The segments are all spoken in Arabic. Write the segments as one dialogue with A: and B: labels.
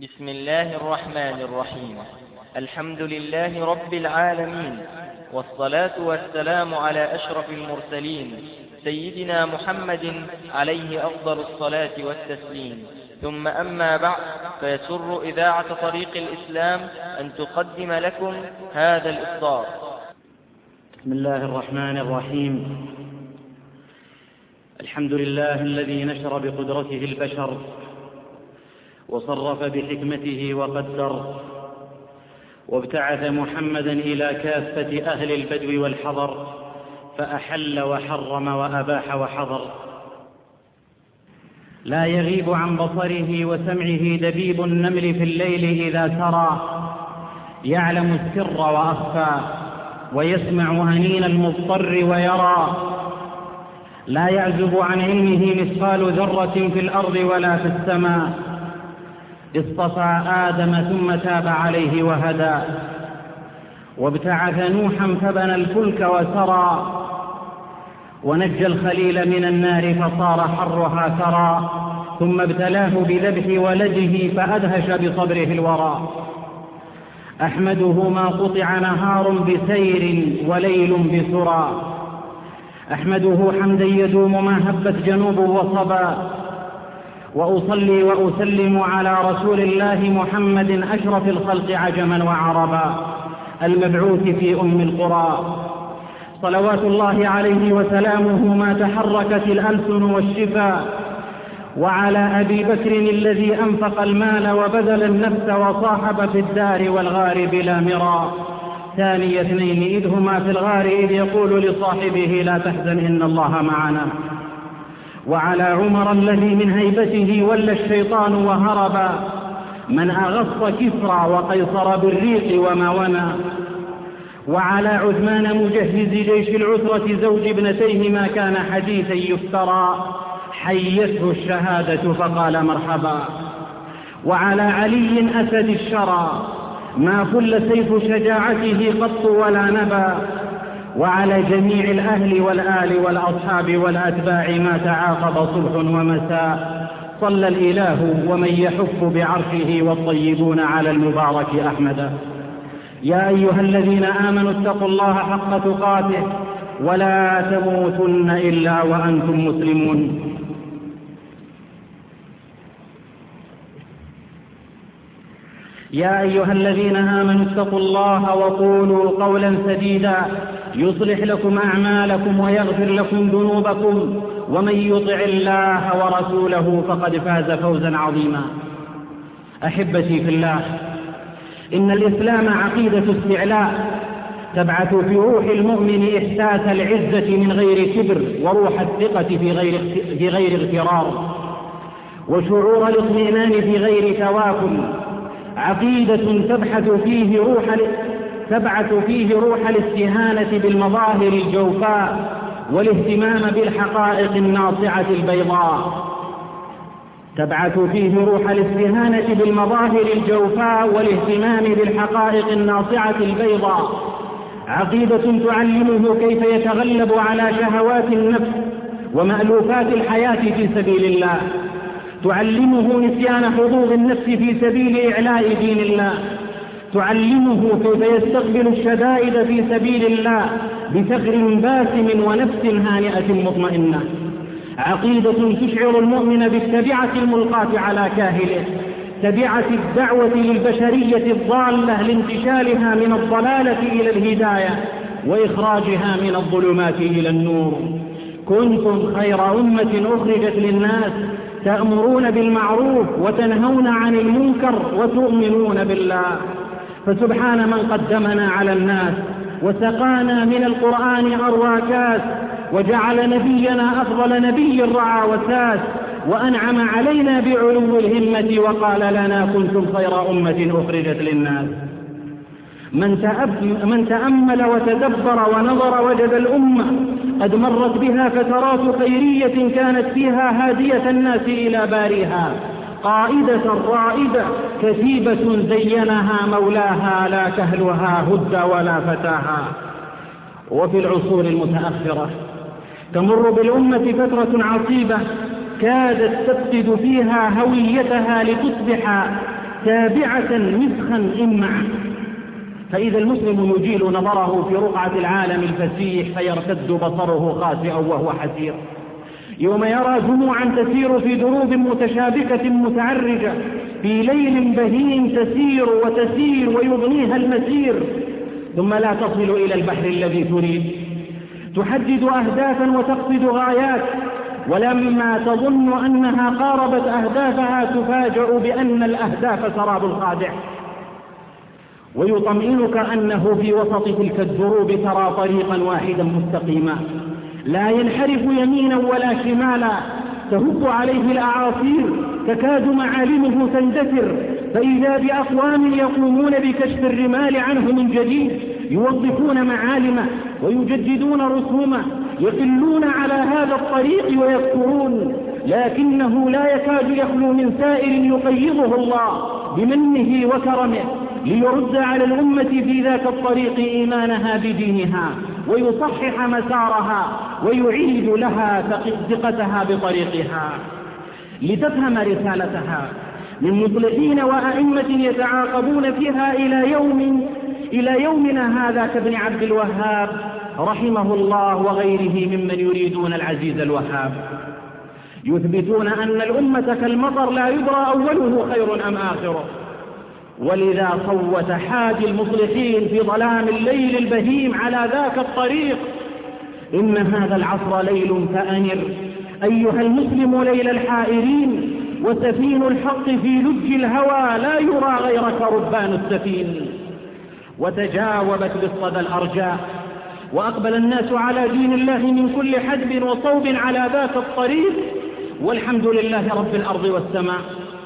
A: بسم الله الرحمن الرحيم. الحمد لله رب العالمين، والصلاة والسلام على أشرف المرسلين سيدنا محمد عليه أفضل الصلاة والتسليم. ثم أما بعد، فيسر إذاعة طريق الإسلام أن تقدم لكم هذا الإصدار.
B: بسم الله الرحمن الرحيم. الحمد لله الذي نشر بقدرته البشر وصرف بحكمته وقدر، وابتعث محمدا إلى كافة أهل البدو والحضر، فأحل وحرم وأباح وحظر. لا يغيب عن بصره وسمعه دبيب النمل في الليل إذا سرى، يعلم السر وأخفى، ويسمع أنين المضطر ويرى. لا يعزب عن علمه مثقال ذرة في الأرض ولا في السماء. اصطفى آدم ثم تاب عليه وهدى، وابتعث نوحا فبنى الفلك وسرى، ونجى الخليل من النار فصار حرها ثرى، ثم ابتلاه بذبح ولده فأدهش بصبره الورى. أحمده ما قطع نهار بسير وليل بسرى، أحمده حمدا يدوم ما هبت جنوب وصبا. وأصلي وأسلم على رسول الله محمد أشرف الخلق عجما وعربا، المبعوث في أم القرى، صلوات الله عليه وسلامه ما تحركت الألسن والشفا. وعلى أبي بكر الذي أنفق المال وبذل النفس وصاحب في الدار والغار بلا مرى، ثاني اثنين إذ هما في الغار إذ يقول لصاحبه لا تحزن إن الله معنا. وعلى عمر الذي من هيبته ولى الشيطان وهربا، من أغص كسرى وقيصر بالريق وما ونا. وعلى عثمان مجهز جيش العسرة زوج ابنتيه ما كان حديثا يفترى، حيته الشهادة فقال مرحبا. وعلى علي أسد الشرى ما فل سيف شجاعته قط ولا نبا. وعلى جميع الأهل والآل والأصحاب والأتباع ما تعاقب صبح ومساء، صلى الإله ومن يحف بعرشه والطيبون على المبارك أحمدا. يا أيها الذين آمنوا اتقوا الله حق تقاته ولا تموتن إلا وأنتم مسلمون. يا أيها الذين آمنوا اتقوا الله وقولوا قولا سديدا يصلح لكم أعمالكم ويغفر لكم ذنوبكم، ومن يطع الله ورسوله فقد فاز فوزا عظيما. أحبتي في الله، إن الإسلام عقيدة استعلاء تبعث في روح المؤمن إحساس العزة من غير كبر، وروح الثقة في غير اغترار، وشعور الاطمئنان في غير تواكل. عقيدة تبعث فيه روح الاستهانة بالمظاهر الجوفاء والاهتمام بالحقائق الناصعة البيضاء. تبعث فيه روح الاستهانة بالمظاهر الجوفاء والاهتمام بالحقائق الناصعة البيضاء. عقيدة تعلمه كيف يتغلب على شهوات النفس ومألوفات الحياة في سبيل الله، تعلمه نسيان حظوظ النفس في سبيل إعلاء دين الله، تعلمه كيف يستقبل الشدائد في سبيل الله بثغر باسم ونفس هانئة مطمئنة. عقيدة تشعر المؤمن بالتبعة الملقاة على كاهله، تبعة الدعوة للبشرية الضالة لانتشالها من الضلالة إلى الهداية وإخراجها من الظلمات إلى النور. كنتم خير أمة أخرجت للناس تأمرون بالمعروف وتنهون عن المنكر وتؤمنون بالله. فسبحان من قدمنا على الناس وسقانا من القرآن أروى كاس، وجعل نبينا أفضل نبي رعى وساس، وأنعم علينا بعلو الهمة وقال لنا كنتم خير أمة أخرجت للناس. من تأمل وتدبر ونظر وجد الأمة قد مرت بها فترات خيرية كانت فيها هادية الناس إلى باريها، قائدة رائدة كتيبة زينها مولاها، لا كهلها هد ولا فتاها. وفي العصور المتأخرة تمر بالأمة فترة عصيبة كادت تفقد فيها هويتها لتصبح تابعة مسخا إمع. فإذا المسلم يجيل نظره في رقعة العالم الفسيح فيرتد بصره خاسئا وهو حسير، يوم يرى جموعا تسير في دروب متشابكة متعرجة في ليل بهيم تسير وتسير ويضنيها المسير، ثم لا تصل إلى البحر الذي تريد، تحدد أهدافا وتقصد غايات، ولما تظن أنها قاربت أهدافها تفاجأ بأن الأهداف سراب خادع. ويطمئنك أنه في وسط تلك الدروب ترى طريقا واحدا مستقيما لا ينحرف يمينا ولا شمالا، تهب عليه الأعاصير تكاد معالمه تندثر، فإذا بأقوام يقومون بكشف الرمال عنه من جديد، يوظفون معالمه ويجددون رسومه، يقلون على هذا الطريق ويذكرون، لكنه لا يكاد يخلو من سائر يقيضه الله بمنه وكرمه ليرد على الأمة في ذاك الطريق إيمانها بدينها ويصحح مسارها ويعيد لها ثقتها بطريقها، لتفهم رسالتها من مصلحين وأئمة يتعاقبون فيها إلى يومنا هذا كابن عبد الوهاب رحمه الله وغيره ممن يريدون العزيز الوهاب، يثبتون أن الأمة كالمطر لا يدرى أوله خير أم آخره. ولذا صوت حاج المصلحين في ظلام الليل البهيم على ذاك الطريق: إن هذا العصر ليل فأنر أيها المسلم ليل الحائرين، وسفين الحق في لج الهوى لا يرى غيرك ربان السفين. وتجاوبت بالصدى الأرجاء، وأقبل الناس على دين الله من كل حدب وصوب على ذاك الطريق، والحمد لله رب الأرض والسماء.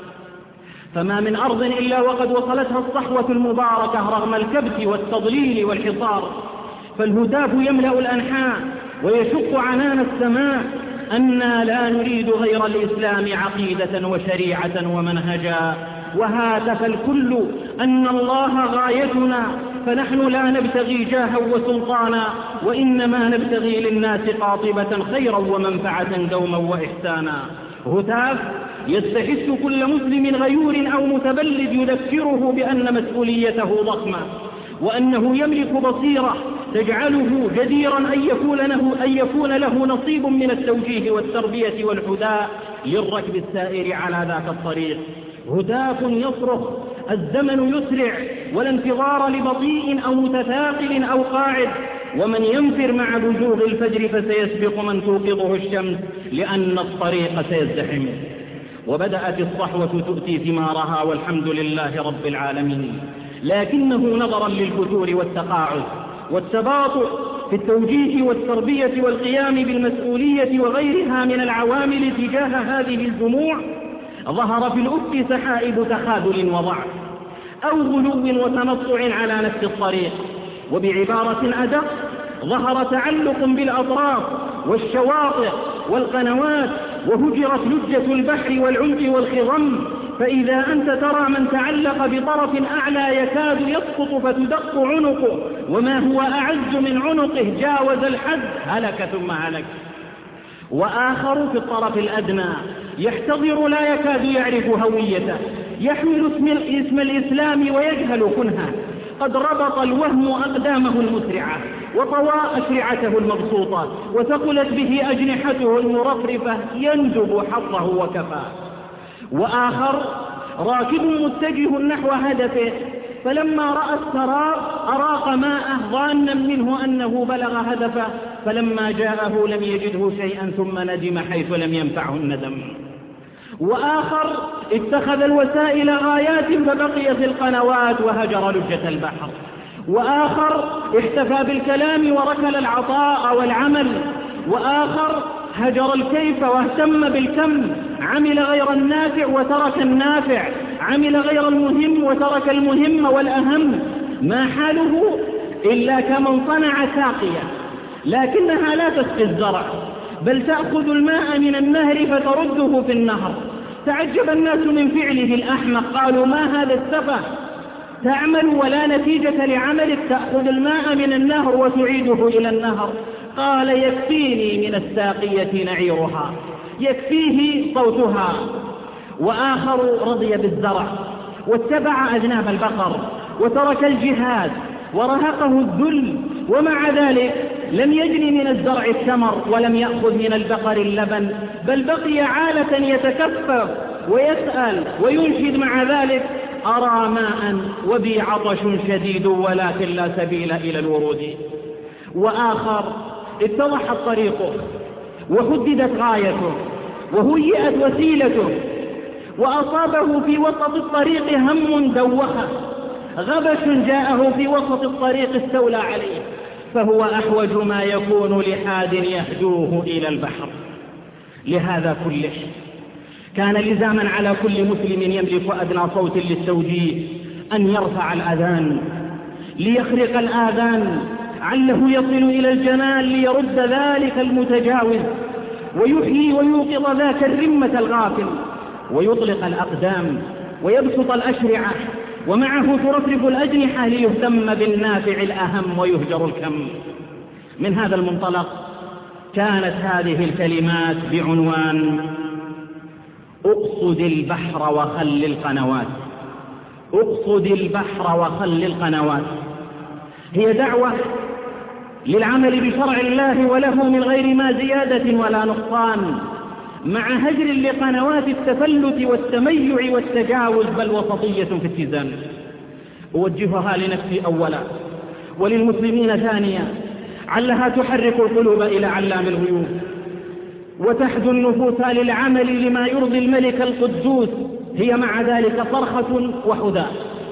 B: فما من أرض إلا وقد وصلتها الصحوة المباركة رغم الكبت والتضليل والحصار، فالهتاف يملأ الأنحاء ويشق عنان السماء أنا لا نريد غير الإسلام عقيدة وشريعة ومنهجا، وهاتف الكل أن الله غايتنا، فنحن لا نبتغي جاها وسلطانا، وإنما نبتغي للناس قاطبة خيرا ومنفعة دوما وإحسانا. هتاف يستحث كل مسلم غيور أو متبلد يذكره بأن مسؤوليته ضخمة، وأنه يملك بصيرة تجعله جديرا أن يكون له نصيب من التوجيه والتربية والحداء للركب السائر على ذاك الطريق. هتاف يصرخ: الزمن يسرع ولا انتظار لبطيء أو متثاقل أو قاعد، ومن ينفر مع بزوغ الفجر فسيسبق من توقظه الشمس، لأن الطريق سيزدحم. وبدأت الصحوة تؤتي ثمارها والحمد لله رب العالمين، لكنه نظرا للفتور والتقاعس والتباطؤ في التوجيه والتربية والقيام بالمسؤولية وغيرها من العوامل تجاه هذه الجموع، ظهر في الأفق سحائب تخاذل وضعف أو غلو وتنطع على نفس الطريق. وبعبارة أدق، ظهر تعلق بالأطراف والشواطئ والقنوات، وهجرت لجة البحر والعمق والخضم، فإذا أنت ترى من تعلق بطرف أعلى يكاد يسقط فتدق عنقه، وما هو أعز من عنقه جاوز الحد هلك ثم هلك. وآخر في الطرف الأدنى يحتضر لا يكاد يعرف هويته، يحمل اسم الإسلام ويجهل كنهه، قد ربط الوهم أقدامه المسرعة وطوى أشرعته المبسوطة، وثقلت به أجنحته المرفرفة، ينجب حظه وكفى. وآخر راكب متجه نحو هدفه، فلما رأى السراب أراق ماءه ظانا منه أنه بلغ هدفه، فلما جاءه لم يجده شيئا ثم ندم حيث لم ينفعه الندم. وآخر اتخذ الوسائل غايات فبقي في القنوات وهجر لجة البحر. وآخر احتفى بالكلام وركل العطاء والعمل. وآخر هجر الكيف واهتم بالكم، عمل غير النافع وترك النافع، عمل غير المهم وترك المهم والأهم. ما حاله إلا كمن صنع ساقية لكنها لا تسقي الزرع، بل تأخذ الماء من النهر فترده في النهر. تعجب الناس من فعله الأحمق، قالوا: ما هذا السفه؟ تعمل ولا نتيجة لعملك، تأخذ الماء من النهر وتعيده إلى النهر. قال: يكفيني من الساقية نعيرها، يكفيه صوتها. وآخر رضي بالزرع واتبع أذناب البقر وترك الجهاد ورهقه الذل، ومع ذلك لم يجني من الزرع الثمر ولم يأخذ من البقر اللبن، بل بقي عالة يتكفف ويسأل وينشد مع ذلك: أرى ماء وبي عطش شديد ولكن لا سبيل إلى الورود. وآخر اتضحت طريقه وحددت غايته وهيئت وسيلته، وأصابه في وسط الطريق هم دوخه، غبش جاءه في وسط الطريق استولى عليه، فهو أحوج ما يكون لحاد يهدوه إلى البحر. لهذا كله كان لزاما على كل مسلم يملك أدنى صوت للتوجيه أن يرفع الأذان ليخرق الآذان، عله يصل إلى الجنان ليرد ذلك المتجاوز ويحيي ويوقظ ذاك الرمة الغافل، ويطلق الأقدام ويبسط الأشرعة ومعه ترفرف الأجنحة ليهتم بالنافع الأهم ويهجر الكم. من هذا المنطلق كانت هذه الكلمات بعنوان: اقصد البحر وخل القنوات. اقصد البحر وخل القنوات هي دعوة للعمل بشرع الله وله من غير ما زيادة ولا نقصان، مع هجر لقنوات التفلت والتميع والتجاوز، بل وسطية في اتزان. أوجهها لنفسي أولا وللمسلمين ثانيا، علها تحرك القلوب إلى علام الغيوب وتحدو النفوس للعمل لما يرضي الملك القدوس. هي مع ذلك صرخة وحداء،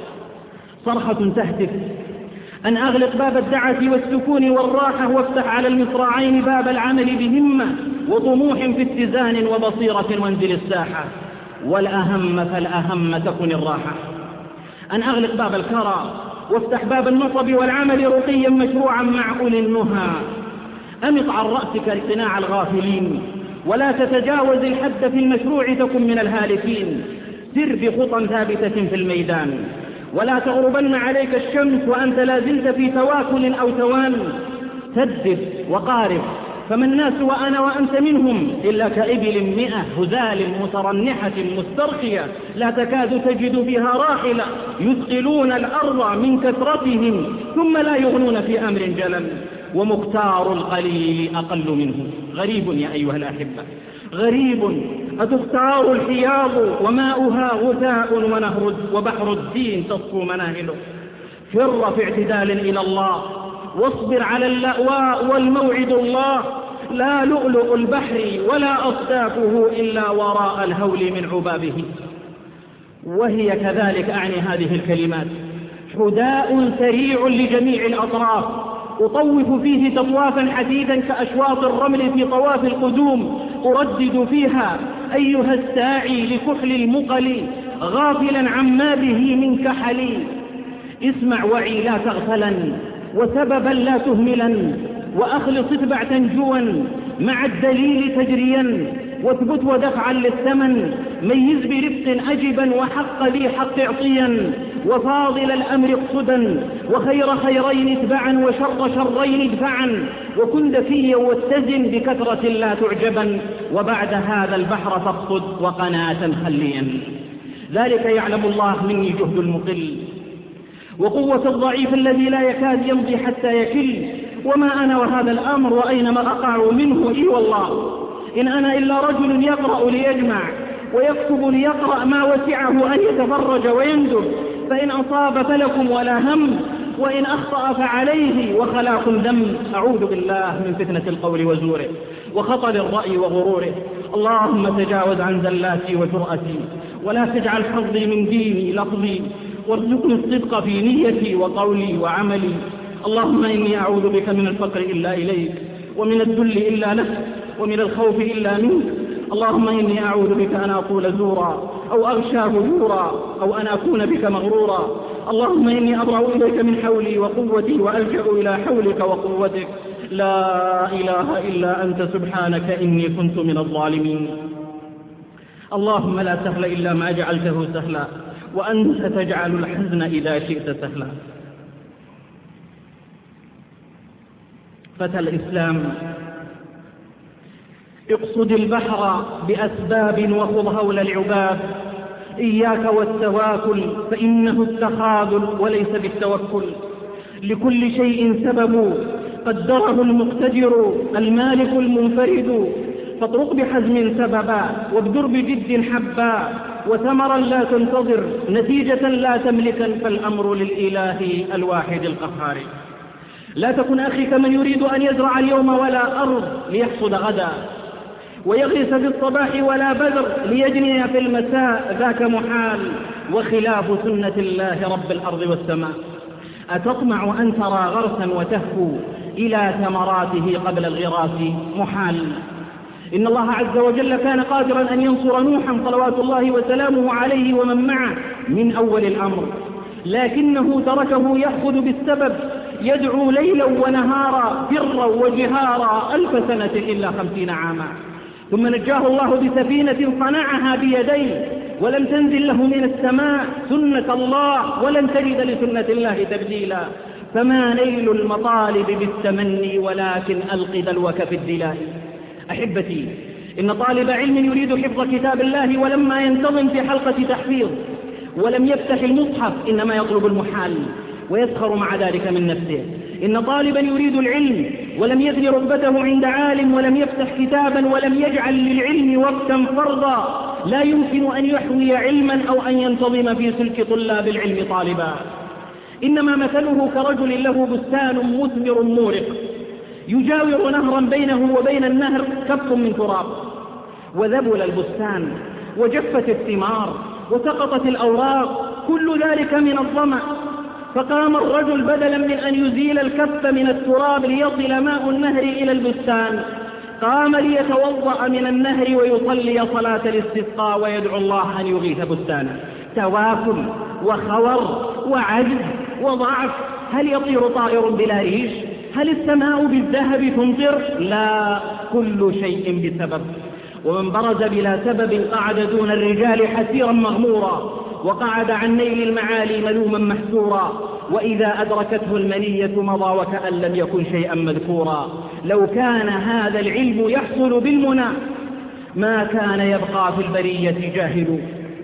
B: صرخة تهتف أن أغلق باب الدعة والسكون والراحة، وافتح على المصراعين باب العمل بهمة وطموح في اتزان وبصيرة، وانزل الساحة. والأهم فالأهم تكن الراحة. أن أغلق باب الكرى وافتح باب النصب والعمل رقيا مشروعا مع أولي النهى. أمط عن رأسك اقتناع الغافلين ولا تتجاوز الحد في المشروع تكن من الهالكين. سر بخطى ثابتة في الميدان ولا تغربن عليك الشمس وأنت لا زلت في تواكل أو توان. سدد وقارب، فما الناس وأنا وأنت منهم إلا كإبل 100 هزال مترنحة مسترخية لا تكاد تجد فيها راحلة، يثقلون الأرض من كثرتهم ثم لا يغنون في أمر جلل، ومختار القليل أقل منه. غريب يا أيها الأحبة، غريب أتختار الحياض وماؤها غثاء ونهر وبحر الدين تصفو مناهله. فر في اعتدال إلى الله واصبر على اللأواء والموعد الله. لا لؤلؤ البحر ولا أصدافه إلا وراء الهول من عبابه. وهي كذلك أعني هذه الكلمات حداء سريع لجميع الأطراف، أطوف فيه تطوافا حديدا كأشواط الرمل في طواف القدوم، أردد فيها أيها الساعي لكحل المقل غافلا عما به من كحل. اسمع وعي لا تغفلا وسببا لا تهملا، وأخلص اتبع تنجوا مع الدليل تجريا، واثبت ودفعا للثمن ميز برفق أجبا وحق ذي حق اعطيا، وفاضل الأمر اقصدا وخير خيرين اتبعا وشر شرين ادفعا، وكن ذكيا واتزن بكثرة لا تعجبا، وبعد هذا البحر فاقصد وقناة خليا. ذلك يعلم الله مني جهد المقل وقوة الضعيف الذي لا يكاد يمضي حتى يكل، وما أنا وهذا الأمر وأينما أقع منه إي والله، إن أنا إلا رجل يقرأ ليجمع ويكتب ليقرأ ما وسعه أن يتفرج ويندب، فإن أصاب فلكم ولا هم، وإن أخطأ فعليه وخلاق ذنب. أعوذ بالله من فتنة القول وزوره وخطر الرأي وغروره. اللهم تجاوز عن زلاتي وجرأتي، ولا تجعل حظي من ديني لفظي، وارزقني الصدق في نيتي وقولي وعملي. اللهم إني أعوذ بك من الفقر إلا إليك، ومن الذل إلا لك، ومن الخوف إلا منك. اللهم إني أعوذ بك أن أقول زورا أو أغشى فجورا أو أن أكون بك مغرورا. اللهم إني أبرأ إليك من حولي وقوتي وألجأ إلى حولك وقوتك. لا إله إلا أنت سبحانك إني كنت من الظالمين. اللهم لا سهل إلا ما جعلته سهلا، وأنت تجعل الحزن إذا شئت سهلا. فتى الإسلام، اقصد البحر بأسباب وخذ هول العباب، إياك والتواكل فإنه التخاذل وليس بالتوكل. لكل شيء سبب قدره المقتدر المالك المنفرد، فاطرق بحزم سببا وابدر بجد حبا، وثمرا لا تنتظر نتيجة لا تملكا، فالأمر للإله الواحد القهار. لا تكن أخي كمن يريد أن يزرع اليوم ولا أرض ليحصد غدا، ويغرس في الصباح ولا بذر ليجني في المساء، ذاك محال وخلاف سنة الله رب الأرض والسماء. أتطمع أن ترى غرسا وتهفو إلى ثمراته قبل الغراس؟ محال. إن الله عز وجل كان قادرا أن ينصر نوحا صلوات الله وسلامه عليه ومن معه من أول الأمر، لكنه تركه يأخذ بالسبب، يدعو ليلا ونهارا فرا وجهارا 1000 سنة إلا 50 عاما، ثم نجاه الله بسفينة صنعها بيديه ولم تنزل له من السماء سنة الله، ولن تجد لسنة الله تبديلا. فما نيل المطالب بالتمني ولكن ألق دلوك في الدلاء. أحبتي، إن طالب علم يريد حفظ كتاب الله ولما ينتظم في حلقة تحفيظ ولم يفتح المصحف إنما يطلب المحال ويسخر مع ذلك من نفسه. إن طالبا يريد العلم ولم يثني رغبته عند عالم ولم يفتح كتابا ولم يجعل للعلم وقتا فرضا لا يمكن أن يحوي علما أو أن ينتظم في سلك طلاب العلم طالبا. إنما مثله كرجل له بستان مثمر مورق يجاور نهرا بينه وبين النهر كف من تراب، وذبل البستان وجفت الثمار وسقطت الأوراق، كل ذلك من الظمأ. فقام الرجل بدلا من أن يزيل الكف من التراب ليصل ماء النهر إلى البستان، قام ليتوضأ من النهر ويصلي صلاة الاستسقاء ويدعو الله أن يغيث بستانه. تواكل وخور وعجز وضعف. هل يطير طائر بلا ريش؟ هل السماء بالذهب تمطر؟ لا، كل شيء بسبب. ومن برز بلا سبب قعد دون الرجال حسيرا مغمورا، وقعد عن نيل المعالي ملوما محسورا، وإذا أدركته المنية مضى وكأن لم يكن شيئا مذكورا. لو كان هذا العلم يحصل بالمنى ما كان يبقى في البرية جاهل.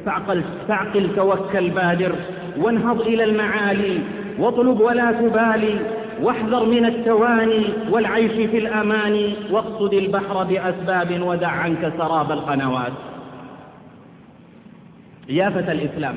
B: فاعقل توكل بادر وانهض إلى المعالي، واطلب ولا تبالي، واحذر من التواني والعيش في الأمان، واقصد البحر بأسباب ودع عنك سراب القنوات. يا فتى الإسلام،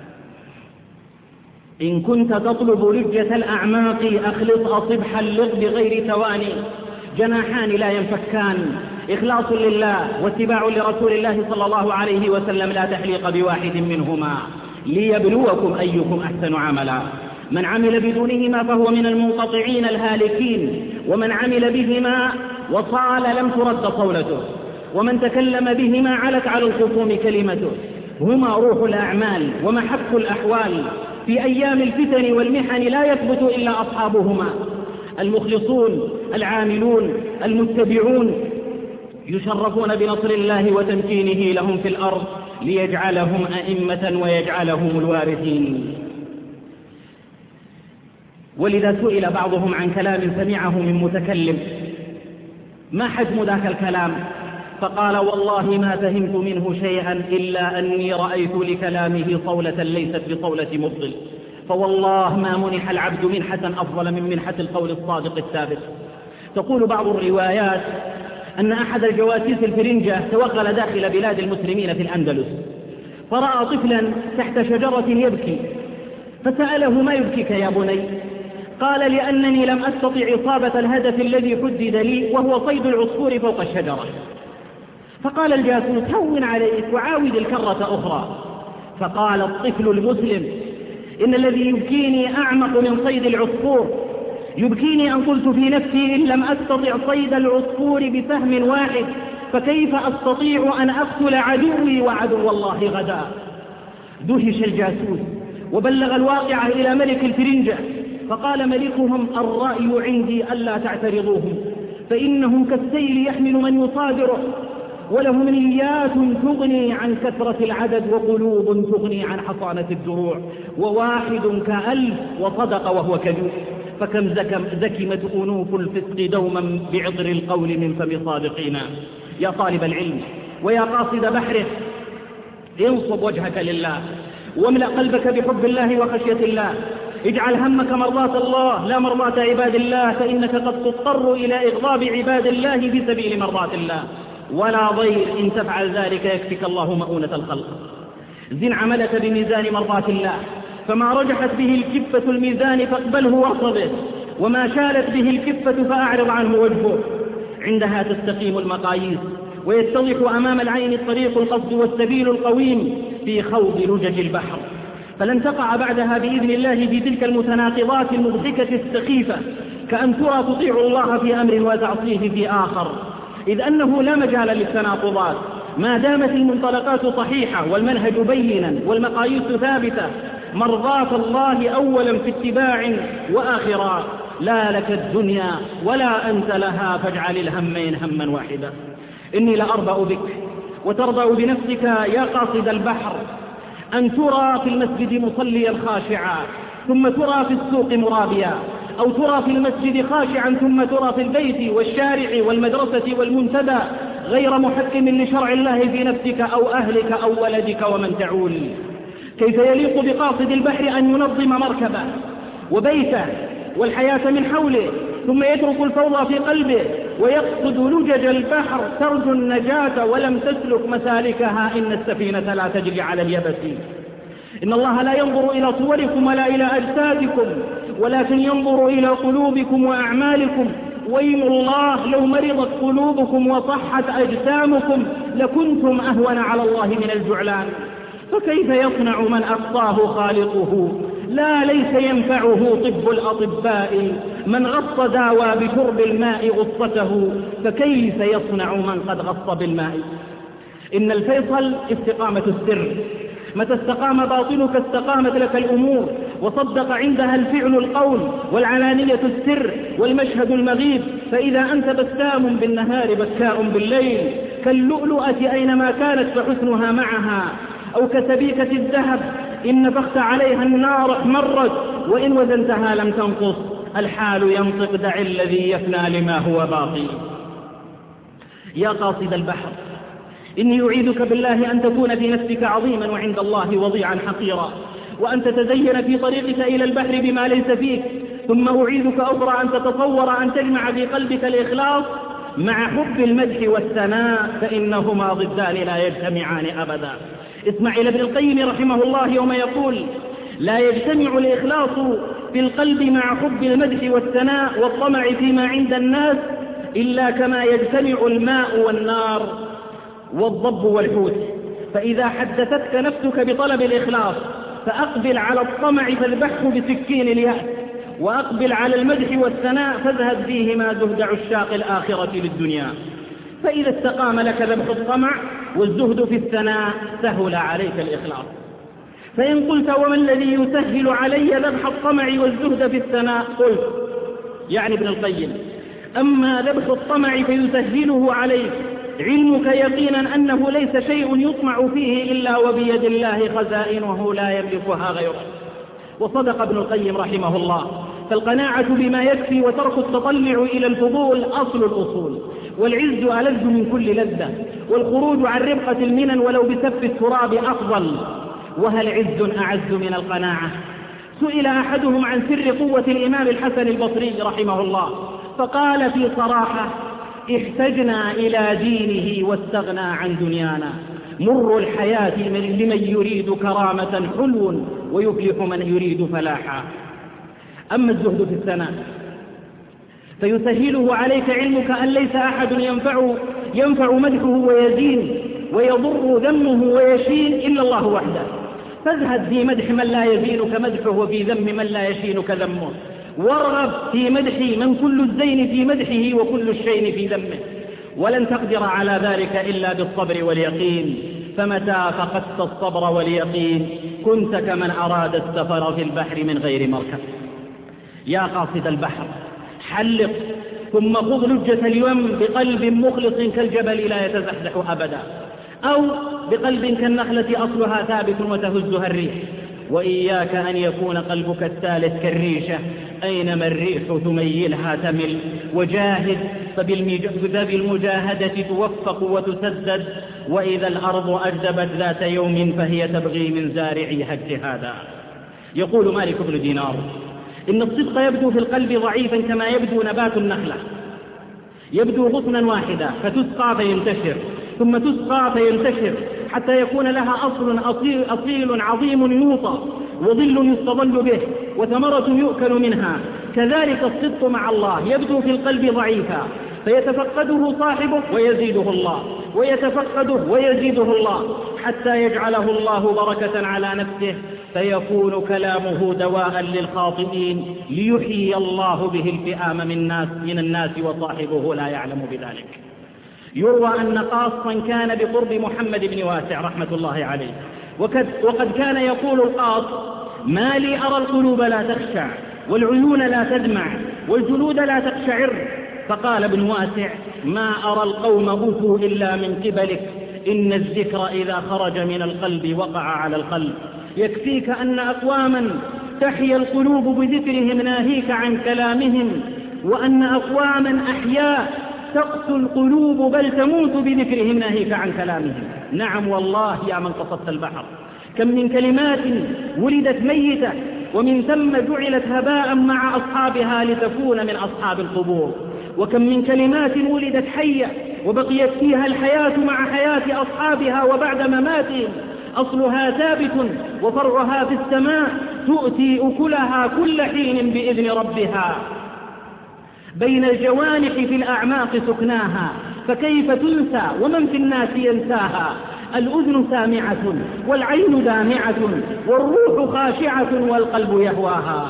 B: إن كنت تطلب لجة الأعماق أخلص أصبح اللق بغير تواني. جناحان لا ينفكان، إخلاص لله واتباع لرسول الله صلى الله عليه وسلم، لا تحليق بواحد منهما، ليبلوكم أيكم أحسن عملا. من عمل بدونهما فهو من المنقطعين الهالكين، ومن عمل بهما وصال لم ترد صولته، ومن تكلم بهما علت على الخصوم كلمته. هما روح الأعمال ومحك الأحوال، في أيام الفتن والمحن لا يثبت إلا أصحابهما. المخلصون العاملون المتبعون يشرفون بنصر الله وتمكينه لهم في الأرض ليجعلهم أئمة ويجعلهم الوارثين. ولذا سئل بعضهم عن كلام سمعه من متكلم: ما حجم ذاك الكلام؟ فقال: والله ما فهمت منه شيئا إلا أني رأيت لكلامه صولة ليست بصولة مبطل، فوالله ما منح العبد منحة أفضل من منحة القول الصادق الثابت. تقول بعض الروايات أن أحد الجواسيس الفرنجة توغل داخل بلاد المسلمين في الأندلس، فرأى طفلا تحت شجرة يبكي، فسأله: ما يبكيك يا بني؟ قال: لأنني لم أستطع إصابة الهدف الذي حدد لي، وهو صيد العصفور فوق الشجرة. فقال الجاسوس: هون عليك وعاود الكرة أخرى. فقال الطفل المسلم: إن الذي يبكيني أعمق من صيد العصفور، يبكيني أن قلت في نفسي إن لم أستطع صيد العصفور بسهم واحد فكيف أستطيع أن أقتل عدوي وعدو الله غدا. دهش الجاسوس وبلغ الواقعة إلى ملك الفرنجة، فقال ملكهم: الرأي عندي ألا تعترضوهم، فإنهم كالسيل يحمل من يصادره، ولهم نيات تغني عن كثرة العدد، وقلوب تغني عن حصانة الدروع، وواحد كألف وصدق وهو كذوب، فكم زكمت أنوف الفسق دوما بعطر القول من فم صادقين. يا طالب العلم ويا قاصد بحره، انصب وجهك لله، واملأ قلبك بحب الله وخشية الله. اجعل همك مرضاة الله لا مرضاة عباد الله، فإنك قد تضطر إلى إغضاب عباد الله في سبيل مرضاة الله، ولا ضير إن تفعل ذلك يكفك الله مؤونة الخلق. زن عملك بميزان مرضاة الله، فما رجحت به الكفة الميزان فاقبله وارتضه، وما شالت به الكفة فأعرض عنه وجهه. عندها تستقيم المقاييس ويتضح أمام العين الطريق القصد والسبيل القويم في خوض لجج البحر، فلن تقع بعدها بإذن الله في تلك المتناقضات المضحكة السخيفة، كأن ترى تطيع الله في أمر وتعصيه في آخر، إذ أنه لا مجال للتناقضات ما دامت المنطلقات صحيحة والمنهج بينا والمقاييس ثابتة. مرضاة الله أولا في اتباع وآخرا، لا لك الدنيا ولا أنت لها، فاجعل الهمين هما واحدا. إني لأربأ بك وترضى بنفسك يا قاصد البحر أن ترى في المسجد مصليا خاشعا ثم ترى في السوق مرابيا، أو ترى في المسجد خاشعا ثم ترى في البيت والشارع والمدرسة والمنتدى غير محكم لشرع الله في نفسك أو أهلك أو ولدك ومن تعول. كيف يليق بقاصد البحر أن ينظم مركبه وبيته والحياة من حوله، ثم يترك الفوضى في قلبه ويقصد لجج البحر ترجو النجاة ولم تسلك مسالكها؟ إن السفينة لا تجري على اليبس. إن الله لا ينظر إلى صوركم ولا إلى أجسادكم، ولكن ينظر إلى قلوبكم وأعمالكم. ويم الله لو مرضت قلوبكم وصحت أجسامكم لكنتم أهون على الله من الجعلان. فكيف يصنع من أقصاه خالقه؟ لا ليس ينفعه طب الأطباء، من غص داوى بشرب الماء غصته، فكيف يصنع من قد غص بالماء؟ إن الفيصل استقامة السر، متى استقام باطنك استقامت لك الأمور، وصدق عندها الفعل القول والعلانية السر والمشهد المغيب. فإذا أنت بسام بالنهار بكاء بالليل، كاللؤلؤة أينما كانت فحسنها معها، أو كسبيكة الذهب إن نفخت عليها النار احمرت، وإن وزنتها لم تنقص. الحال ينطق دع الذي يفنى لما هو باقي. يا قاصد البحر إني أعيذك بالله أن تكون في نفسك عظيما وعند الله وضيعا حقيرا، وأن تتزين في طريقك إلى البحر بما ليس فيك. ثم أعيذك أخرى أن تتصور أن تجمع في قلبك الإخلاص مع حب المدح والثناء، فإنهما ضدان لا يجتمعان أبدا. اسمع إلى ابن القيم رحمه الله يوم يقول: لا يجتمع الإخلاص في القلب مع حب المدح والثناء والطمع فيما عند الناس إلا كما يجتمع الماء والنار والضب والحوت. فإذا حدثتك نفسك بطلب الإخلاص فأقبل على الطمع فاذبحه بسكين اليأس، وأقبل على المدح والثناء فاذهب فيهما زهد عشاق الآخرة للدنيا. فإذا استقام لك ذبح الطمع والزهد في الثناء سهل عليك الإخلاص. فإن قلت: وما الذي يسهل علي ذبح الطمع والزهد في الثناء؟ قلت يعني ابن القيم: أما ذبح الطمع فيسهله عليك علمك يقينا أنه ليس شيء يطمع فيه إلا وبيد الله خزائنه لا يملكها غيره. وصدق ابن القيم رحمه الله، فالقناعة بما يكفي وترك التطلع إلى الفضول أصل الأصول، والعز ألذ من كل لذة، والخروج عن ربقة المنن ولو بسف التراب أفضل. وهل عز أعز من القناعة؟ سئل أحدهم عن سر قوة الإمام الحسن البصري رحمه الله فقال في صراحة: احتجنا إلى دينه واستغنى عن دنيانا. مر الحياة لمن يريد كرامة حلو ويفلح من يريد فلاحا. أما الزهد في الثناء فيسهله عليك علمك أن ليس أحد ينفع مدحه ويزين ويضر ذمه ويشين إلا الله وحده. فاذهب في مدح من لا يزينك مدحه وفي ذم من لا يشينك ذمه، وارغب في مدح من كل الزين في مدحه وكل الشين في ذمه. ولن تقدر على ذلك إلا بالصبر واليقين، فمتى فقدت الصبر واليقين كنت كمن أراد السفر في البحر من غير مركب. يا قاصد البحر حلق ثم خذ لجة اليم بقلب مخلص كالجبل لا يتزحزح أبدا، أو بقلب كالنخلة أصلها ثابت وتهزها الريح. وإياك أن يكون قلبك الثالث كالريشة أينما الريح تميلها تمل. وجاهد فبالمجاهدة توفق وتسدد، وإذا الأرض أجدبت ذات يوم فهي تبغي من زارعيها اجتهادا. يقول مالك بن دينار: إن الصدق يبدو في القلب ضعيفا كما يبدو نبات النخلة، يبدو غصنا واحدا فتسقى فينتشر، ثم تسقى فينتشر حتى يكون لها أصل أصيل عظيم يوطى، وظل يستظل به، وثمرة يؤكل منها. كذلك الصدق مع الله يبدو في القلب ضعيفا فيتفقده صاحبه ويزيده الله، ويتفقده ويزيده الله، حتى يجعله الله بركة على نفسه، فيكون كلامه دواء للخاطئين ليحيي الله به الفئام من الناس وصاحبه لا يعلم بذلك. يروى أن قاصا كان بقرب محمد بن واسع رحمة الله عليه، وقد كان يقول القاص: ما لي أرى القلوب لا تخشع، والعيون لا تدمع، والجلود لا تقشعر. فقال ابن واسع: ما أرى القوم أوفوا إلا من قبلك، إن الذكر إذا خرج من القلب وقع على القلب. يكفيك أن أقواما تحيا القلوب بذكرهم ناهيك عن كلامهم، وأن أقواما أحياء تقسو القلوب بل تموت بذكرهم ناهيك عن كلامهم. نعم والله يا من قصدت البحر، كم من كلمات ولدت ميتة ومن ثم جعلت هباء مع أصحابها لتكون من أصحاب القبور، وكم من كلمات ولدت حية وبقيت فيها الحياة مع حياة أصحابها وبعد مماتهم. أصلها ثابت وفرعها في السماء، تؤتي أكلها كل حين بإذن ربها. بين الجوانح في الأعماق سكناها، فكيف تنسى ومن في الناس ينساها. الأذن سامعة والعين دامعة والروح خاشعة والقلب يهواها.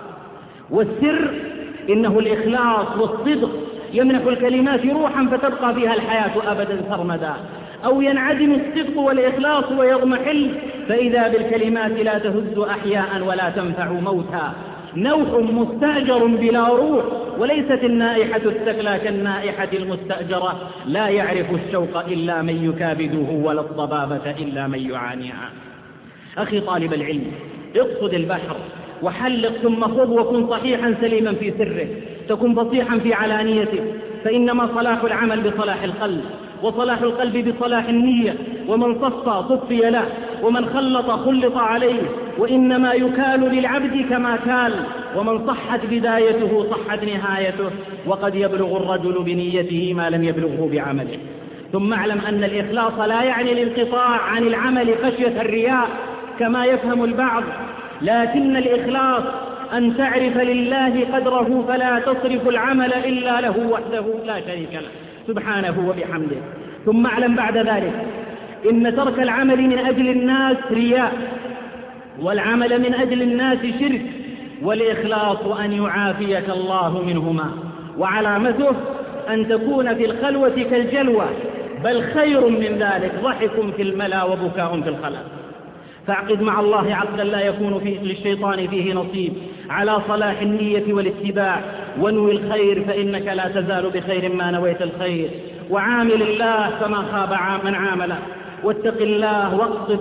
B: والسر إنه الإخلاص والصدق يمنح الكلمات روحا فتبقى فيها الحياة أبدا سرمدا، أو ينعدم الصدق والإخلاص ويضمحل فإذا بالكلمات لا تهز أحياء ولا تنفع موتا. نوح مستأجر بلا روح، وليست النائحة الثكلى كالنائحة المستأجرة، لا يعرف الشوق إلا من يكابده ولا الضبابة إلا من يعانيها. أخي طالب العلم، اقصد البحر وحلق ثم خذ، وكن صحيحا سليما في سره، تكن فصيحا في علانيته، فإنما صلاح العمل بصلاح القلب، وصلاح القلب بصلاح النية، ومن صفى صفي له، ومن خلط خلط عليه، وإنما يكال للعبد كما كال، ومن صحت بدايته صحت نهايته، وقد يبلغ الرجل بنيته ما لم يبلغه بعمله. ثم اعلم أن الإخلاص لا يعني الانقطاع عن العمل خشية الرياء كما يفهم البعض، لكن الإخلاص أن تعرف لله قدره فلا تصرف العمل إلا له وحده لا شريك له سبحانه وبحمده. ثم اعلم بعد ذلك إن ترك العمل من أجل الناس رياء، والعمل من أجل الناس شرك، والإخلاص أن يعافيك الله منهما. وعلامته أن تكون في الخلوة كالجلوة، بل خير من ذلك ضحك في الملا وبكاء في الخلا. فاعقد مع الله عقدا لا يكون للشيطان فيه نصيب، على صلاح النية والاتباع، وانوي الخير فإنك لا تزال بخير ما نويت الخير. وعامل الله فما خاب من عامله، واتق الله واقصد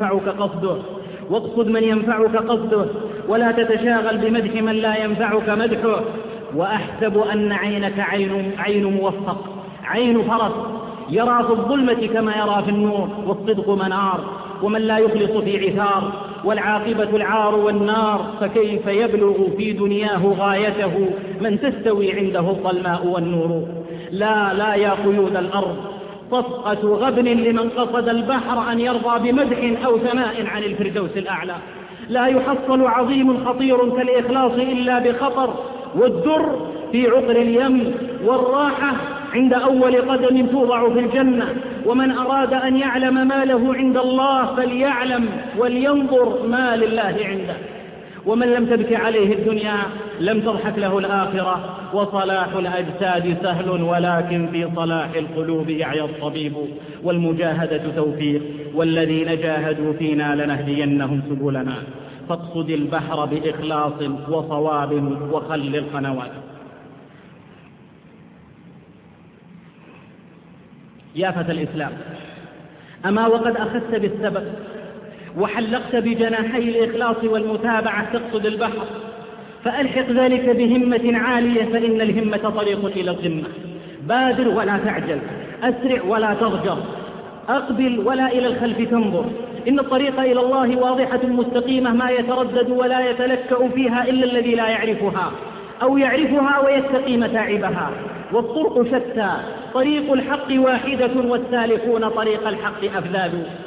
B: من ينفعك قصده، ولا تتشاغل بمدح من لا ينفعك مدحه. وأحسب أن عينك عين موفق، عين فرس يرى في الظلمة كما يرى في النور، والصدق منار، ومن لا يخلص في عثار، والعاقبة العار والنار. فكيف يبلغ في دنياه غايته من تستوي عنده الظلماء والنور؟ لا يا قيود الأرض، صفقة غبن لمن قصد البحر أن يرضى بمدح أو ثناء عن الفردوس الأعلى. لا يحصل عظيم خطير كالإخلاص إلا بخطر، والدر في عقر اليم، والراحة عند أول قدم توضع في الجنة. ومن أراد أن يعلم ما له عند الله فليعلم ولينظر ما لله عنده. ومن لم تبك عليه الدنيا لم تضحك له الآخرة. وصلاح الأجساد سهل، ولكن في صلاح القلوب يعيا الطبيب. والمجاهدة توفيق، والذين جاهدوا فينا لنهدينهم سبلنا. فاقصد البحر بإخلاص وصواب وخل القنوات. يا فتى الإسلام، أما وقد أخذت بالسبب وحلقت بجناحي الإخلاص والمتابعة تقصد البحر، فألحق ذلك بهمة عالية، فإن الهمة طريق إلى القمة. بادر ولا تعجل، أسرع ولا تضجر، أقبل ولا إلى الخلف تنظر. إن الطريق إلى الله واضحة مستقيمة ما يتردد ولا يتلكأ فيها إلا الذي لا يعرفها أو يعرفها ويتقي متاعبها. والطرق شتى، طريق الحق واحدة والسالكون طريق الحق أفذاذ.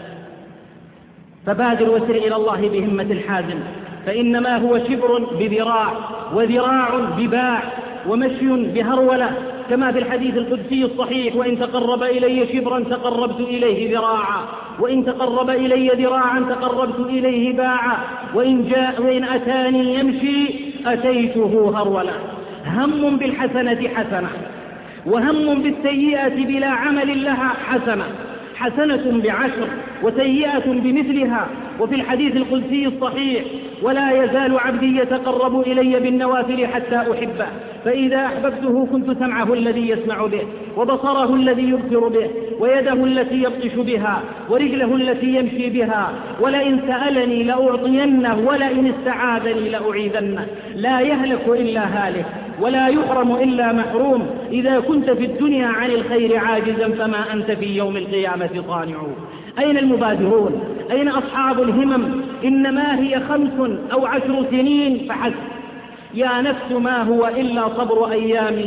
B: فبادر وسر إلى الله بهمة الحازم، فإنما هو شبر بذراع وذراع بباع ومشي بهرولة، كما في الحديث القدسي الصحيح: وإن تقرب إلي شبرا تقربت إليه ذراعا، وإن تقرب إلي ذراعا تقربت إليه باعا، وإن أتاني يمشي أتيته هرولة. هم بالحسنة حسنة، وهم بالسيئة بلا عمل لها حسنة، حسنة بعشر وسيئة بمثلها. وفي الحديث القدسي الصحيح: ولا يزال عبدي يتقرب إلي بالنوافل حتى أحبه، فإذا أحببته كنت سمعه الذي يسمع به، وبصره الذي يبصر به، ويده التي يبطش بها، ورجله التي يمشي بها. ولئن سألني لأعطينه، ولئن استعاذني لأعيذنه. لا يهلك إلا هالك، ولا يحرم إلا محروم. إذا كنت في الدنيا عن الخير عاجزا فما أنت في يوم القيامة صانع. أين المبادرون؟ أين أصحاب الهمم؟ إنما هي 5 أو 10 سنين فحسب. يا نفس ما هو إلا صبر أيام،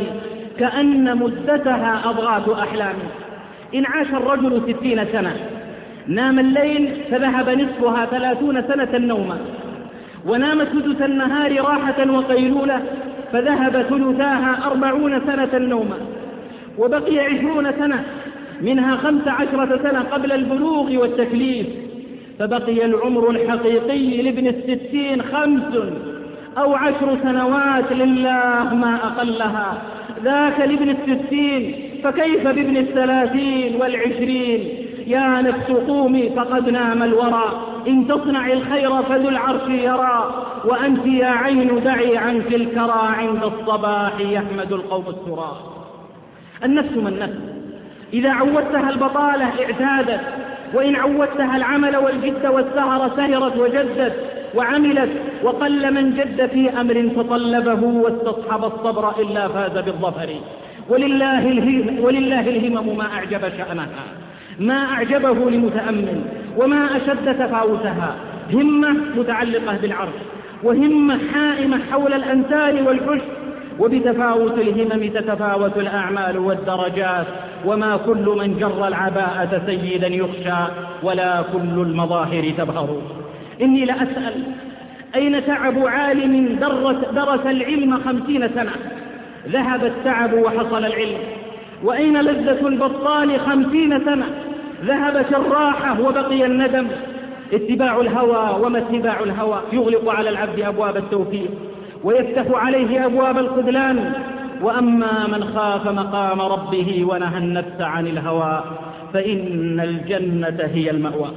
B: كأن مدتها أضغاث أحلام. إن عاش الرجل 60 سنة نام الليل فذهب نصفها 30 سنة نوما، ونام سدس النهار راحة وقيلولة فذهب ثلثاها 40 سنة نوما، وبقي 20 سنة منها 15 سنة قبل البلوغ والتكليف، فبقي العمر الحقيقي لابن 60 5 أو 10 سنوات لله ما أقلها. ذاك لابن 60، فكيف بابن 30 و20؟ يا نفس قومي فقد نام الورى، إن تصنع الخير فذو العرش يرى، وأنت يا عين دعي عنك الكرى، عند الصباح يحمد القوم السرى. النفس ما النفس، إذا عودتها البطالة اعتادت، وإن عودتها العمل والجد والسهر سهرت وجدت وعملت. وقل من جد في أمر فطلبه واستصحب الصبر إلا فاز بالظفر. ولله الهمم ما أعجب شأنها، ما أعجبه لمتأمل، وما أشد تفاوتها. همة متعلقة بالعرش، وهمة حائمة حول الأنسان والحش. وبتفاوت الهمم تتفاوت الأعمال والدرجات، وما كل من جر العباءة سيدا يخشى، ولا كل المظاهر تبهر. إني لأسأل: أين تعب عالم درس العلم 50 سنة؟ ذهب التعب وحصل العلم. وأين لذة البطال 50 سنة؟ ذهبت الراحة وبقي الندم. اتباع الهوى، وما اتباع الهوى يغلق على العبد أبواب التوفيق ويفتح عليه أبواب الخذلان. وأما من خاف مقام ربه ونهى النفس عن الهوى فإن الجنة هي المأوى.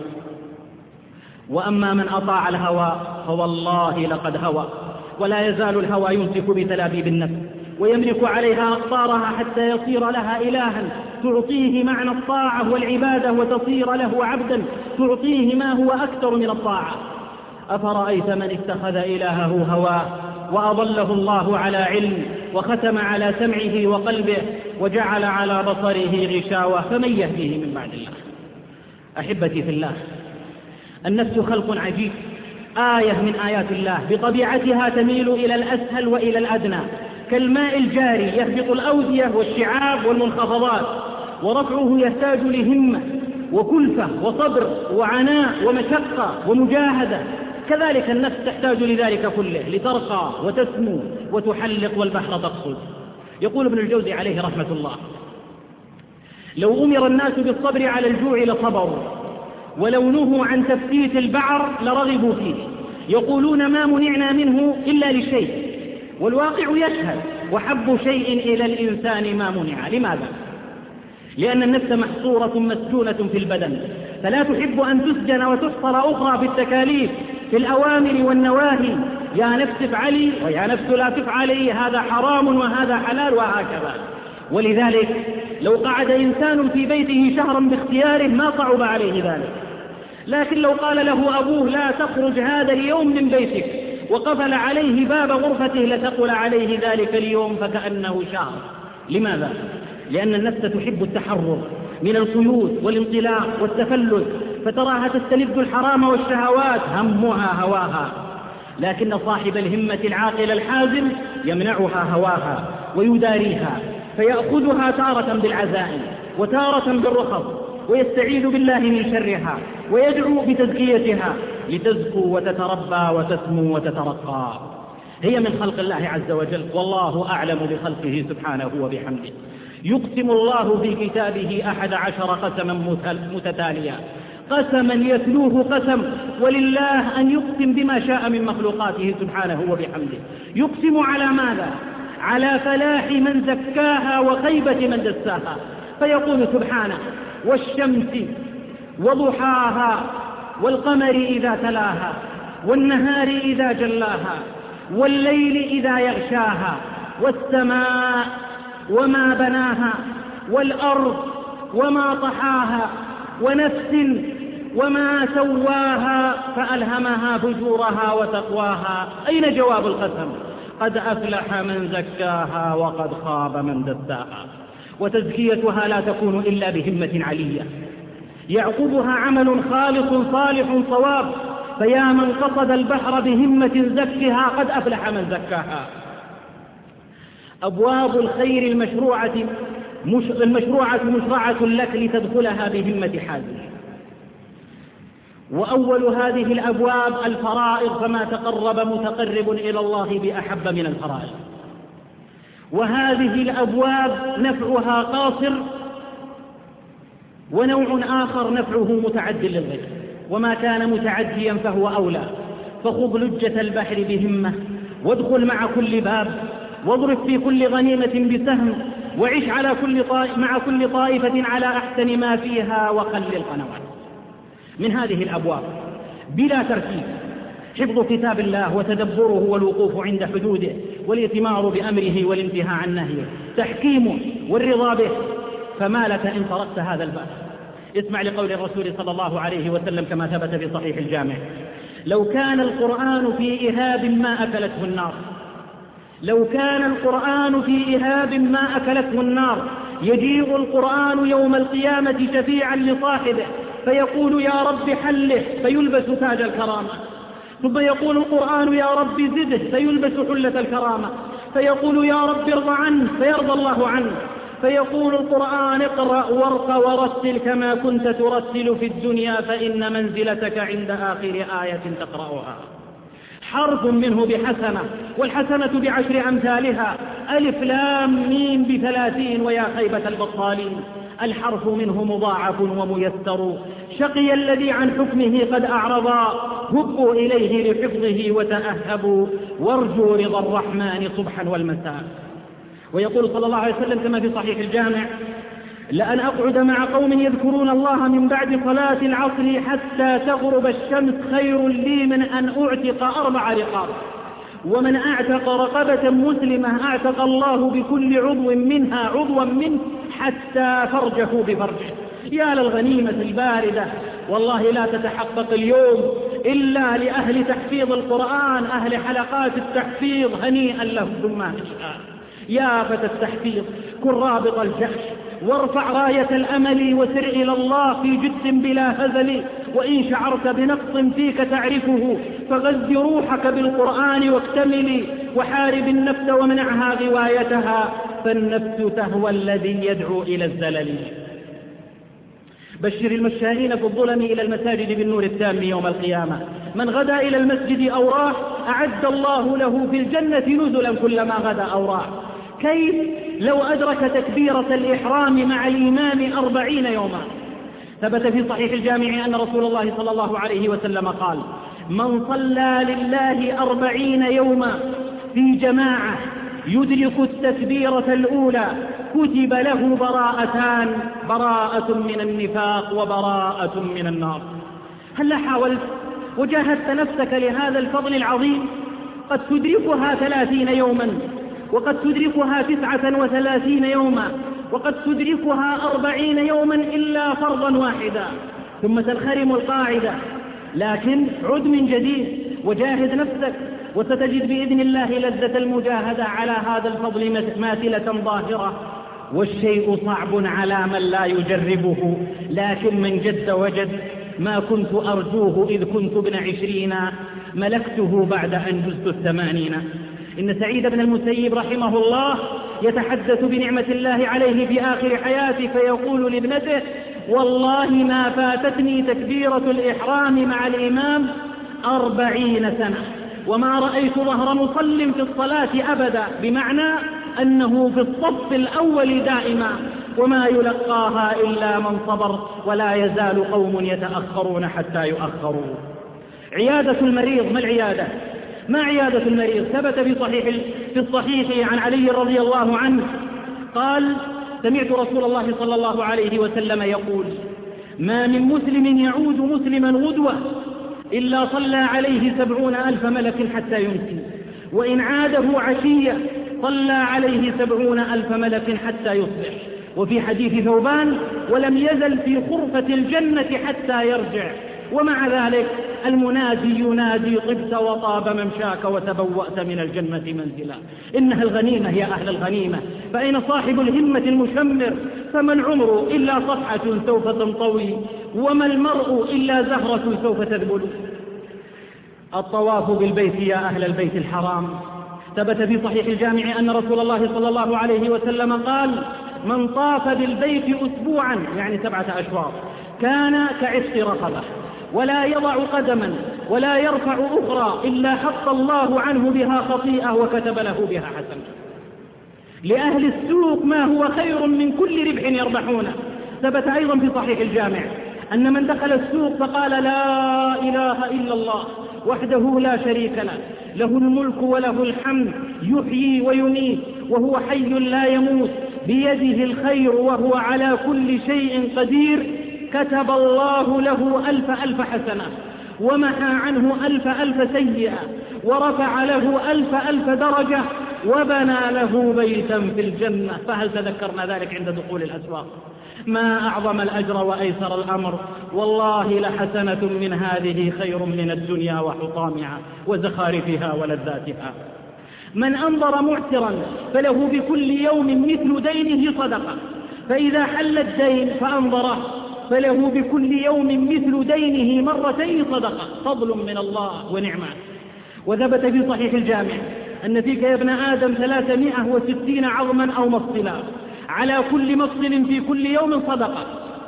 B: وأما من أطاع الهوى فوالله لقد هوى. ولا يزال الهوى يمسك بتلابيب النفس ويملك عليها أقطارها حتى يصير لها إلها تعطيه معنى الطاعة والعبادة، وتصير له عبدا تعطيه ما هو أكثر من الطاعة. أفرأيت من اتخذ إلهه هواه وأضله الله على علم، وختم على سمعه وقلبه، وجعل على بصره غشاوة، فمن يهديه من بعد الله؟ أحبتي في الله، النفس خلق عجيب، آية من آيات الله، بطبيعتها تميل إلى الأسهل وإلى الأدنى، كالماء الجاري يهبط الأودية والشعاب والمنخفضات، ورفعه يحتاج لهمة وكلفة وصبر وعناء ومشقة ومجاهدة. كذلك النفس تحتاج لذلك كله لترقى وتسمو وتحلق والبحر تقصد. يقول ابن الجوزي عليه رحمة الله: لو أمر الناس بالصبر على الجوع لصبروا، ولو نهوا عن تفتيت البعر لرغبوا فيه. يقولون ما منعنا منه إلا لشيء، والواقع يشهد: وحب شيء إلى الإنسان ما منع. لماذا؟ لأن النفس محصورة مسجونة في البدن، فلا تحب أن تسجن وتحصر أخرى في التكاليف، في الأوامر والنواهي. يا نفس افعلي ويا نفس لا تفعلي، هذا حرام وهذا حلال، وهكذا. ولذلك لو قعد إنسان في بيته شهرا باختياره ما صعب عليه ذلك، لكن لو قال له أبوه لا تخرج هذا اليوم من بيتك وقفل عليه باب غرفته لتقل عليه ذلك اليوم فكأنه شهر. لماذا؟ لأن النفس تحب التحرر، من القيود والانطلاق والتفلت، فتراها تستلذ الحرام والشهوات همها هواها. لكن صاحب الهمة العاقل الحازم يمنعها هواها ويداريها، فيأخذها تارة بالعزائم وتارة بالرخص، ويستعيذ بالله من شرها ويدعو بتزكيتها لتزكو وتتربى وتسمو وتترقى. هي من خلق الله عز وجل، والله أعلم بخلقه سبحانه وبحمده. يقسم الله في كتابه 11 قسما متتاليا، قسما يتلوه قسم، ولله أن يقسم بما شاء من مخلوقاته سبحانه وبحمده. يقسم على ماذا؟ على فلاح من زكاها وخيبة من دساها، فيقول سبحانه: والشمس وضحاها والقمر إذا تلاها والنهار إذا جلاها والليل إذا يغشاها والسماء وما بناها والأرض وما طحاها ونفس وما سواها فألهمها فجورها وتقواها. أين جواب القسم؟ قد أفلح من زكاها وقد خاب من دساها. وتزكيتها لا تكون إلا بهمة علية يعقبها عمل خالص صالح صواب، فيا من قصد البحر بهمة زكها قد أفلح من زكاها. أبواب الخير المشروعة مشرعة لك لتدخلها بهمة حازم. وأول هذه الأبواب الفرائض، فما تقرب متقرب إلى الله بأحب من الفرائض. وهذه الأبواب نفعها قاصر، ونوع آخر نفعه متعد للغير، وما كان متعديا فهو أولى. فخذ لجة البحر بهمة، وادخل مع كل باب، واضرب في كل غنيمة بسهم، وعش مع كل طائفة على أحسن ما فيها، وخل القنوات. من هذه الأبواب بلا ترتيب حفظ كتاب الله وتدبره والوقوف عند حدوده والإتمار بأمره والانتهاء عن نهيه، تحكيمه والرضا به. فما لك إن تركت هذا الباب؟ اسمع لقول الرسول صلى الله عليه وسلم كما ثبت في صحيح الجامع: لو كان القرآن في إهاب ما أكلته النار، لو كان القرآن في إهاب ما أكلته النار، يجيء القرآن يوم القيامة شفيعا لصاحبه فيقول: يا رب حله، فيلبس تاج الكرامة. ثم يقول القرآن: يا رب زده، فيلبس حلة الكرامة. فيقول: يا رب ارضى عنه، فيرضى الله عنه. فيقول القرآن: اقرأ وارق ورتل كما كنت ترتل في الدنيا، فإن منزلتك عند آخر آية تقرأها. حرف منه بحسنة، والحسنة بعشر أمثالها. ألف لام ميم ب30، ويا خيبة البطالين. الحرف منه مضاعف وميسر. شقي الذي عن حكمه قد أعرضا، هبوا إليه لحفظه وتأهبوا، وارجوا رضا الرحمن صبحا والمساء. ويقول صلى الله عليه وسلم كما في صحيح الجامع: لأن أقعد مع قوم يذكرون الله من بعد صلاة العصر حتى تغرب الشمس خير لي من أن أعتق 4 رقاب. ومن أعتق رقبة مسلمة أعتق الله بكل عضو منها عضوا منه حتى فرجه بفرجه. يا للغنيمة الباردة، والله لا تتحقق اليوم إلا لأهل تحفيظ القرآن، أهل حلقات التحفيظ. هنيئا لهم ثم أشاء. يا فتى التحفيظ، كن رابط الجأش، وارفع راية الأمل، وسر إلى الله في جد بلا هزل. وإن شعرت بنقص فيك تعرفه، فغذ روحك بالقرآن واكتملي، وحارب النفس ومنعها غوايتها، فالنفس تهوى الذي يدعو إلى الزلل. بشر المشائين في الظلم إلى المساجد بالنور التام يوم القيامة. من غدا إلى المسجد أو راح أعد الله له في الجنة نزلا كلما غدا أو راح. كيف لو أدرك تكبيرة الإحرام مع الإمام 40 يوما؟ ثبت في صحيح الجامع أن رسول الله صلى الله عليه وسلم قال: من صلى لله 40 يوما في جماعة يدرك التكبيرة الأولى كتب له براءتان: براءة من النفاق وبراءة من النار. هل حاولت وجاهدت نفسك لهذا الفضل العظيم؟ قد تدركها 30 يوما، وقد تدركها 39 يوما، وقد تدركها 40 يوما إلا فرضا واحدا، ثم تنخرم القاعدة. لكن عد من جديد وجاهد نفسك، وستجد بإذن الله لذة المجاهدة على هذا الفضل ماثلة ظاهرة. والشيء صعب على من لا يجربه، لكن من جد وجد. ما كنت أرجوه إذ كنت ابن 20 ملكته بعد أن جزت 80. إن سعيد بن المسيب رحمه الله يتحدث بنعمة الله عليه في آخر حياته فيقول لابنته: والله ما فاتتني تكبيرة الإحرام مع الإمام 40 سنة وما رأيت ظهر مصل في الصلاة أبدا، بمعنى أنه في الصف الأول دائما، وما يلقاها إلا من صبر، ولا يزال قوم يتأخرون حتى يؤخروا. عيادة المريض، ما العيادة؟ ما عيادة المريض؟ ثبت في الصحيح عن علي رضي الله عنه قال: سمعت رسول الله صلى الله عليه وسلم يقول: ما من مسلم يعود مسلما غدوة إلا صلى عليه 70,000 ملك حتى يمسي، وإن عاده عشية صلى عليه 70,000 ملك حتى يصبح. وفي حديث ثوبان: ولم يزل في خرفة الجنة حتى يرجع. ومع ذلك المنادي ينادي: طبت وطاب ممشاك وتبوأت من الجنة منزلا. إنها الغنيمة يا أهل الغنيمة، فأين صاحب الهمة المشمر؟ فما العمر إلا صفحة سوف تنطوي، وما المرء إلا زهرة سوف تذبل. الطواف بالبيت يا أهل البيت الحرام. ثبت في صحيح الجامع أن رسول الله صلى الله عليه وسلم قال: من طاف بالبيت أسبوعا، يعني 7 أشواط، كان كعشق رقبة، ولا يضع قدما ولا يرفع أخرى إلا حط الله عنه بها خطيئة وكتب له بها حسنة. لأهل السوق ما هو خير من كل ربح يربحونه. ثبت أيضا في صحيح الجامع أن من دخل السوق فقال: لا إله إلا الله وحده لا شريك له، له الملك وله الحمد، يحيي ويميت وهو حي لا يموت، بيده الخير وهو على كل شيء قدير، كتب الله له 1000 حسنة، ومحى عنه 1000 سيئة، ورفع له 1000 درجة، وبنى له بيتا في الجنة. فهل تذكرنا ذلك عند دخول الأسواق؟ ما أعظم الأجر وأيسر الأمر، والله لحسنة من هذه خير من الدنيا وحطامها وزخارفها ولذاتها. من أنظر معسرا فله بكل يوم مثل دينه صدقة، فإذا حل الدين فأنظره فله بكل يوم مثل دينه 2 صدقة، فضل من الله ونعمة. وثبت في صحيح الجامع أن فيك يا ابن آدم 360 عظما أو مفصلا، على كل مفصل في كل يوم صدقة،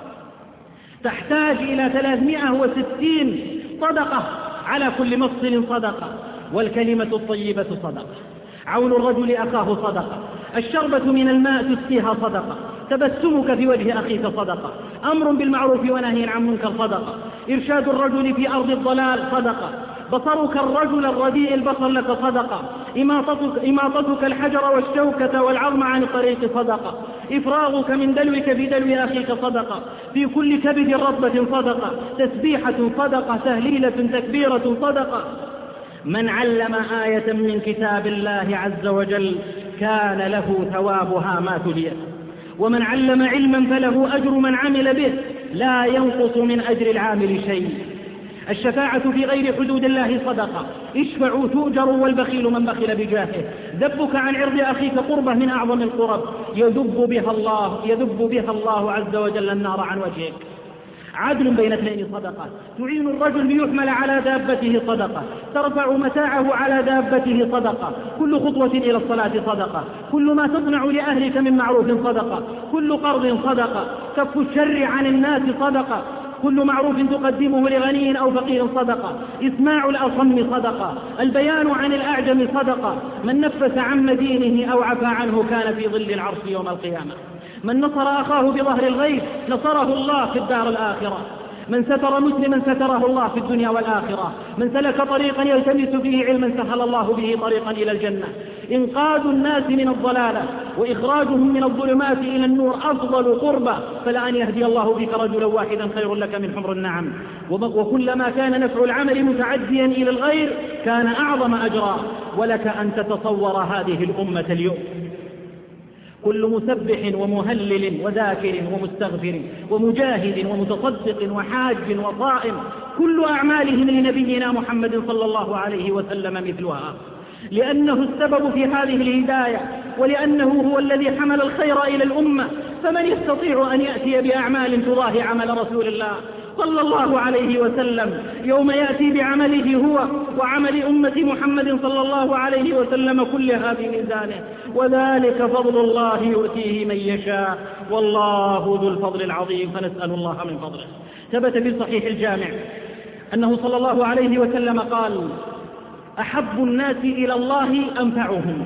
B: تحتاج إلى 360 صدقة على كل مفصل صدقة. والكلمة الطيبة صدقة، عون الرجل أخاه صدقة، الشربة من الماء تسقيها صدقة، تبسمك في وجه أخيك صدقة، أمر بالمعروف ونهي عن منكر صدقة، إرشاد الرجل في أرض الضلال صدقة، بصرك الرجل الرديء البصر لك صدقة، إماطتك الحجر والشوكة والعظم عن الطريق صدقة، إفراغك من دلوك بدلو أخيك صدقة، في كل كبد رطبة صدقة، تسبيحة صدقة، تهليلة تكبيرة صدقة. من علم آية من كتاب الله عز وجل كان له ثوابها ما تليت، ومن علم علما فله أجر من عمل به لا ينقص من أجر العامل شيء. الشفاعة في غير حدود الله صدقة، اشفعوا تؤجروا والبخيل من بخل بجاهه. ذبك عن عرض أخيك قربة من أعظم القرب يذب بها الله عز وجل النار عن وجهك. عدل بين 2 صدقة، تعين الرجل ليحمل على دابته صدقة، ترفع متاعه على دابته صدقة، كل خطوة إلى الصلاة صدقة، كل ما تصنع لأهلك من معروف صدقة، كل قرض صدقة، كف الشر عن الناس صدقة، كل معروف تقدمه لغني أو فقير صدقة، إسماع الأصم صدقة، البيان عن الأعجم صدقة، من نفس عن مدينه أو عفى عنه كان في ظل العرش يوم القيامة. من نصر أخاه بظهر الغيب نصره الله في الدار الآخرة، من ستر مسلما ستره الله في الدنيا والآخرة، من سلك طريقا يلتمس فيه علما سهل الله به طريقا إلى الجنة. إنقاذ الناس من الضلالة وإخراجهم من الظلمات إلى النور أفضل قربة، فلأن يهدي الله بك رجلا واحدا خير لك من حمر النعم. وكلما كان نفع العمل متعديا إلى الغير كان أعظم أجرا. ولك أن تتصور هذه الأمة اليوم كل مسبح ومهلل وذاكر ومستغفر ومجاهد ومتصدق وحاج وصائم كل أعمالهم لنبينا محمد صلى الله عليه وسلم مثلها. لأنه السبب في هذه الهداية، ولأنه هو الذي حمل الخير إلى الأمة. فمن يستطيع أن يأتي بأعمال تضاهي عمل رسول الله صلى الله عليه وسلم يوم يأتي بعمله هو وعمل أمة محمد صلى الله عليه وسلم كلها بميزانه؟ وذلك فضل الله يؤتيه من يشاء، والله ذو الفضل العظيم، فنسأل الله من فضله. ثبت في صحيح الجامع أنه صلى الله عليه وسلم قال: أحب الناس إلى الله أنفعهم،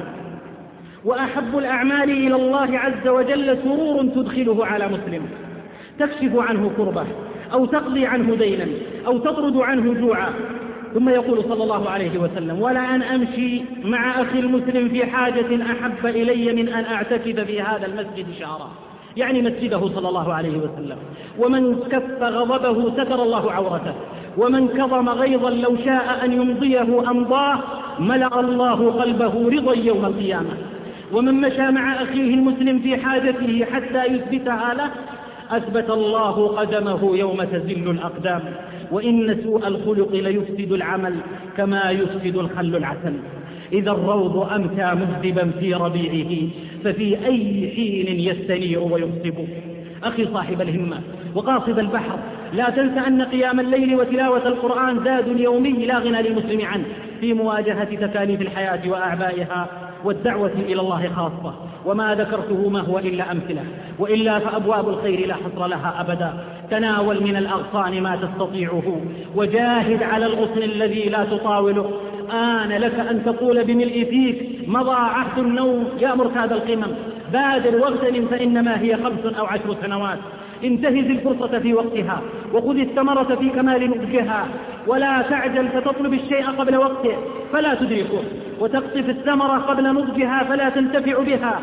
B: وأحب الأعمال إلى الله عز وجل سرور تدخله على مسلم، تكشف عنه كربه، أو تقضي عنه دينا، أو تطرد عنه جوعا. ثم يقول صلى الله عليه وسلم: ولا أن أمشي مع أخي المسلم في حاجة أحب إلي من أن أعتكف في هذا المسجد شهرا، يعني مسجده صلى الله عليه وسلم. ومن كف غضبه ستر الله عورته، ومن كظم غيظا لو شاء أن يمضيه أمضاه، ملأ الله قلبه رضا يوم القيامة. ومن مشى مع أخيه المسلم في حاجته حتى يثبتها له، أثبت الله قدمه يوم تزل الأقدام. وإن سوء الخلق ليفسد العمل كما يفسد الخل العسل. إذا الروض أمتى مهذبا في ربيعه، ففي أي حين يستنير ويغصب. أخي صاحب الهمة وقاصد البحر، لا تنس أن قيام الليل وتلاوة القرآن زاد يومي لا غنى للمسلم عنه في مواجهة تكاليف الحياة وأعبائها، والدعوة إلى الله خاصة. وما ذكرته ما هو إلا أمثلة، وإلا فأبواب الخير لا حصر لها أبدا. تناول من الأغصان ما تستطيعه، وجاهد على الغصن الذي لا تطاوله. آن لك أن تقول بملء فيك: مضى عهد النوم يا مرتاد القمم، بادر واغتنم فإنما هي 5 أو 10 سنوات. انتهز الفرصة في وقتها، وخذ الثمرة في كمال نضجها، ولا تعجل فتطلب الشيء قبل وقته فلا تدركه، وتقطف الثمرة قبل نضجها فلا تنتفع بها.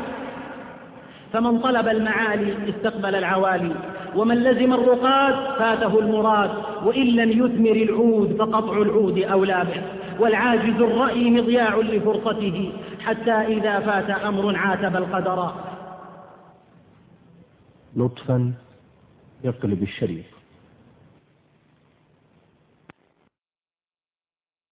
B: فمن طلب المعالي استقبل العوالي، ومن لزم الرقاد فاته المراد، وإن لم يثمر العود فقطع العود أولى به. والعاجز الرأي مضياع لفرصته، حتى إذا فات أمر عاتب القدر.
C: لطفا يقلب الشريط.